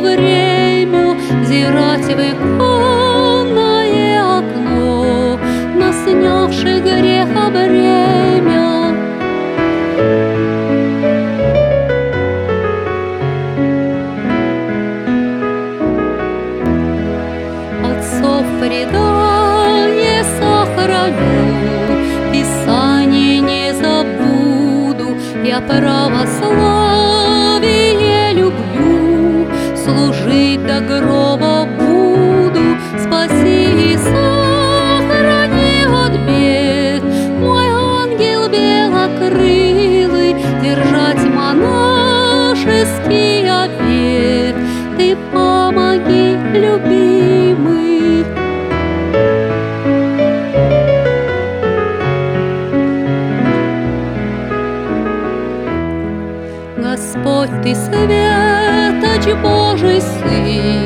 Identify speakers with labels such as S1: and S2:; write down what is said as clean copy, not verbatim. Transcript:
S1: время взирать в иконное окно на снявший греха бремя. Отцов предание сохраню, Писание не забуду, я православие люблю, служить до гроба буду. Спаси и сохрани от бед, мой ангел белокрылый, держать монашеский обет. Ты помоги, любимый. Господь, Ты светоч Божий Сын,